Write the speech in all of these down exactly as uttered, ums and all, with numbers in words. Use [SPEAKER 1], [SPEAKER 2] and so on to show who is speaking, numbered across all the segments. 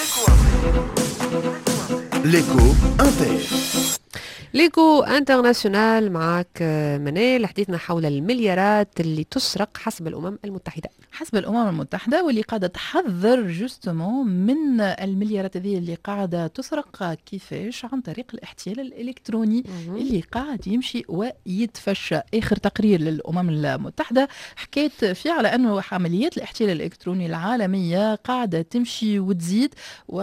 [SPEAKER 1] ليكو انتر
[SPEAKER 2] ليكو انترناسيونال معك منال. حديثنا حول المليارات اللي تسرق حسب الأمم المتحدة.
[SPEAKER 3] حسب الأمم المتحدة واللي قاعدة تحذر جوستمون من المليارات هذه اللي قاعدة تسرق. كيفاش؟ عن طريق الاحتيال الإلكتروني مم. اللي قاعد يمشي ويتفشى. آخر تقرير للأمم المتحدة حكيت فيه على أنه عمليات الاحتيال الإلكتروني العالمية قاعدة تمشي وتزيد،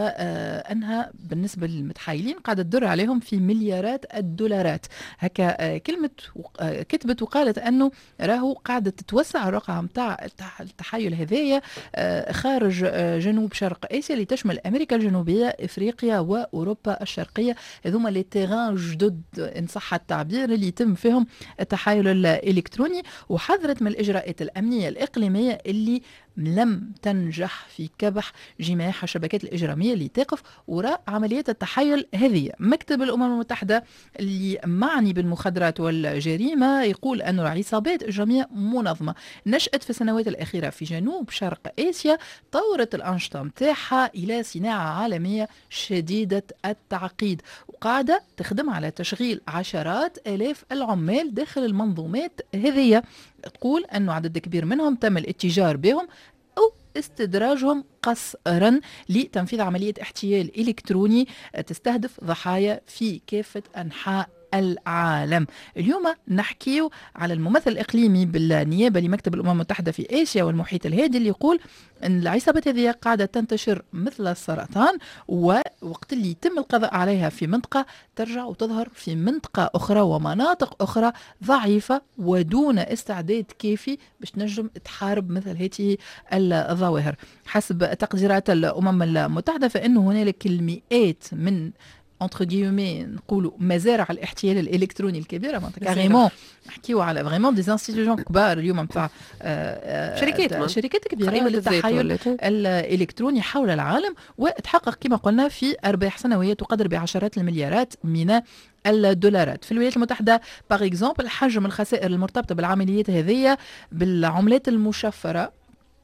[SPEAKER 3] وأنها بالنسبة للمتحايلين قاعدة تدر عليهم في مليارات الدولارات. هكا كلمة كتبت وقالت أنه راهو قاعدة تتوسع الرقعة متاع التحايل هذايا خارج جنوب شرق آسيا اللي تشمل أمريكا الجنوبية، إفريقيا وأوروبا الشرقية. هذوما لي تيغان جدد إن صح التعبير اللي يتم فيهم التحايل الإلكتروني. وحذرت من الإجراءات الأمنية الإقليمية اللي لم تنجح في كبح جماح الشبكات الإجرامية اللي تقف وراء عمليات التحايل هذه. مكتب الأمم المتحدة اللي معني بالمخدرات والجريمة يقول أن العصابات الإجرامية منظمة نشأت في السنوات الأخيرة في جنوب شرق آسيا، طورت الأنشطة متاعها إلى صناعة عالمية شديدة التعقيد، وقاعدة تخدم على تشغيل عشرات آلاف العمال داخل المنظومات هذه. تقول أنه عدد كبير منهم تم الاتجار بهم أو استدراجهم قسرا لتنفيذ عملية احتيال إلكتروني تستهدف ضحايا في كافة أنحاء العالم. اليوم نحكيه على الممثل الإقليمي بالنيابة لمكتب الأمم المتحدة في آسيا والمحيط الهادي اللي يقول أن العصابات هذه قاعدة تنتشر مثل السرطان، ووقت اللي يتم القضاء عليها في منطقة ترجع وتظهر في منطقة أخرى ومناطق أخرى ضعيفة ودون استعداد كافي باش تنجم تحارب مثل هذه الظواهر. حسب تقديرات الأمم المتحدة فإن هنالك المئات من entre guillemets نقولوا مزارع الاحتيال الالكتروني الكبيره، معناتها كاريمون نحكيو على فريمون دي انستيتيوشن كبار اليوم نتاع
[SPEAKER 2] شركات
[SPEAKER 3] شركات كبيره للتحايل الالكتروني حول العالم، وتحقق كما قلنا في ارباح سنويه تقدر بعشرات المليارات من الدولارات. في الولايات المتحده باغ اكزومبل حجم الخسائر المرتبطه بالعمليات هذه بالعملات المشفره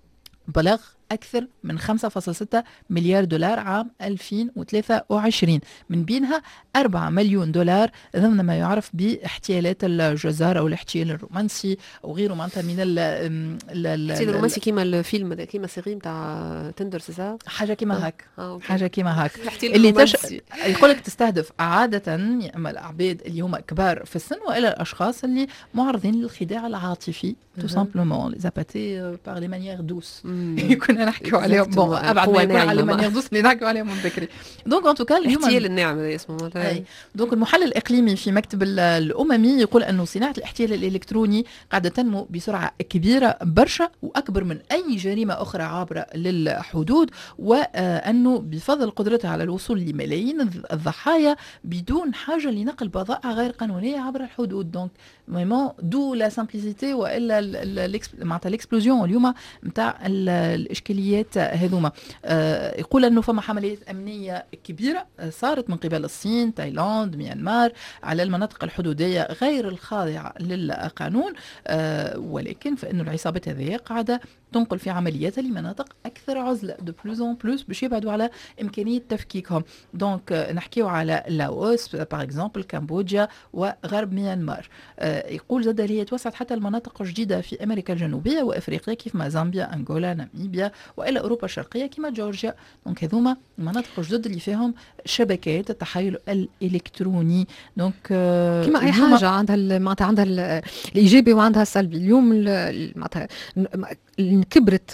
[SPEAKER 3] بلغ أكثر من خمسة فاصلة ستة مليار دولار عام ألفين وثلاثة وعشرين، من بينها أربعة مليون دولار ضمن ما يعرف باحتيالات الجزار أو الاحتيال الرومانسي أو غيره. معناتها من ال
[SPEAKER 2] الاحتيال الرومانسي كيما الفيلم كيما سيري نتاع تندر سيزا
[SPEAKER 3] حاجة كيما هاك
[SPEAKER 2] آه.
[SPEAKER 3] حاجة كيما هاك اللي تش... يقولك تستهدف عادة يا إما الأعباد اللي هم كبار في السن وإلى الأشخاص اللي معرضين للخداع العاطفي تو سامبلومون لي زاباتي باغ لي مانيير دوس كنا نحكيو عليهم بون ابعد ما يكون على من يغضص اللي نحكيو عليهم من بكري. دونك ان توكا اليوم
[SPEAKER 2] احتيال النعم هذا اسمه.
[SPEAKER 3] دونك المحلل الاقليمي في مكتب الاممي يقول انه صناعه الاحتيال الالكتروني قاعده تنمو بسرعه كبيره برشا واكبر من اي جريمه اخرى عابره للحدود، وانه بفضل قدرتها على الوصول لملايين الضحايا بدون حاجه لنقل بضائع غير قانونيه عبر الحدود. دونك فريمون دو لا سامبليسيتي والا معناتها الاكسبلوزيون اليوم نتاع الإشكاليات هذوما. آه يقول أنه فما حمليات أمنية كبيرة صارت من قبل الصين، تايلاند، ميانمار على المناطق الحدودية غير الخاضعة للقانون، آه ولكن فإنه العصابات هذه قاعدة تنقل في عملياتها لمناطق أكثر عزلة دو بلوز أون بلوس باش يبعدوا على إمكانية تفكيكهم. دونك آه نحكيو على لاوس باغ اكزومبل، كمبوديا وغرب ميانمار. آه يقول زاد هي توسعت حتى المناطق الجديدة في أمريكا الجنوبية وإفريقيا كيف ما زامبيا، أنغولا، ناميبيا، وإلى أوروبا الشرقية كما جورجيا. دونك هذوما المناطق الجدد اللي فيهم شبكات التحايل الإلكتروني. دونك آه
[SPEAKER 4] كما أي حاجة عندها معناتها عندها الإيجابي وعندها السلبي. اليوم معناتها كبرت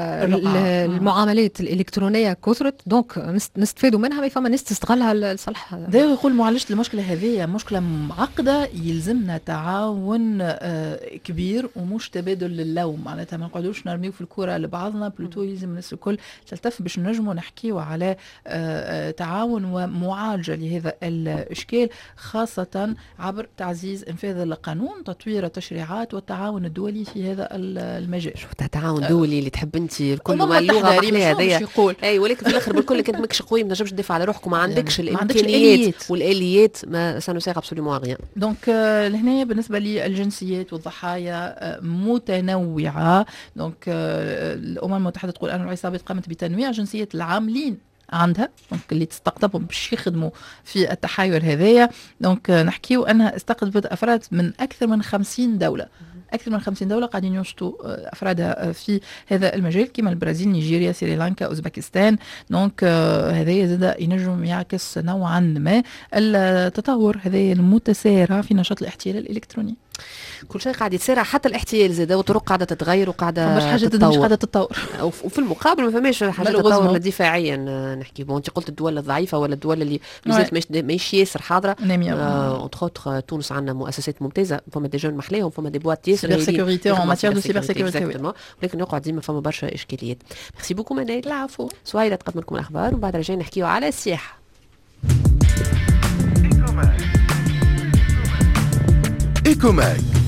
[SPEAKER 4] المعاملات الإلكترونية كثرت، دونك نستفادوا منها ما فما ناس تستغلها لصالحها.
[SPEAKER 3] ده يقول معالجة المشكلة هذه مشكلة معقدة يلزمنا تعاون كبير ومش تبادل للوم، معناتها ما نقعدوش نرميو في الكرة لبعضنا، بلوتو يلزم الناس الكل تلتف باش نجموا نحكيوا على تعاون ومعالجة لهذا الإشكال، خاصة عبر تعزيز إنفاذ القانون، تطوير التشريعات والتعاون الدولي في هذا المجال.
[SPEAKER 2] تعاون دولي اللي تحب انت الكل ما اللغه محليه هذيا اي، ولكن في الاخر بالكل كنت ماكش قوي ما تنجمش تدافع على روحك وما عندكش يعني الامكانيات والاليات، ما سنساق ابسوليومون غيان.
[SPEAKER 3] دونك لهنا بالنسبه للجنسيات والضحايا متنوعه. دونك الامم المتحده تقول ان العصابات قامت بتنويع جنسيات العاملين عندها دونك اللي تستقطبهم باش يخدموا في التحايل هذايا. دونك نحكيو انها استقطبت افراد من اكثر من خمسين دوله، اكثر من خمسين دوله قاعدين ينشطوا افرادها في هذا المجال كما البرازيل، نيجيريا، سريلانكا، اوزبكستان. دونك هذايا زاد ينجم يعكس نوعا ما التطور هذايا المتسارع في نشاط الاحتيال الالكتروني.
[SPEAKER 2] كل شيء قاعد يتسارع، حتى الاحتيال زاد، وطرق قاعده تتغير وقاعده
[SPEAKER 3] مش حاجه تتطور. مش قاعده تتطور
[SPEAKER 2] وفي المقابل ما فماش حاجه تتطور دفاعيا. نحكي بون انت قلت الدول الضعيفه ولا الدول اللي مازالت ماهيش ياسر حاضره. اونتر اوتر تونس عندنا مؤسسات ممتازه، فما دي جون محليهم، فما دي بوات ياسر
[SPEAKER 3] سيبر سيكوريتي اون ماتيير دو سيبر سيكوريتي،
[SPEAKER 2] ولكن يقعد ديما فما برشا اشكاليات. ميرسي بوكو منال.
[SPEAKER 3] العفو.
[SPEAKER 2] سهيله تقدم لكم الاخبار، ومن بعد رجعنا نحكيو على السياحه.
[SPEAKER 1] إيكوماك